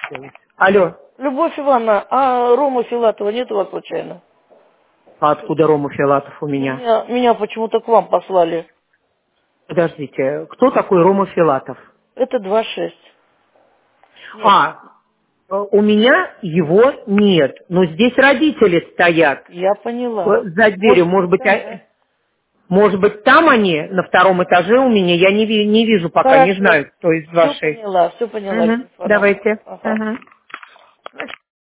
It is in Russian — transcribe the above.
Алло, Любовь Ивановна, а Рома Филатова нет у вас случайно? а откуда Рома Филатов у меня? Меня почему-то к вам послали. Подождите, кто такой Рома Филатов? Это 2,6. Нет, А, у меня его нет, но здесь родители стоят я поняла. за дверью. Может быть, она. Может быть, там они на втором этаже у меня, я не вижу пока, не Хорошо. знаю, кто из Все вашей. поняла, Любовь Ивановна. Давайте. Ага.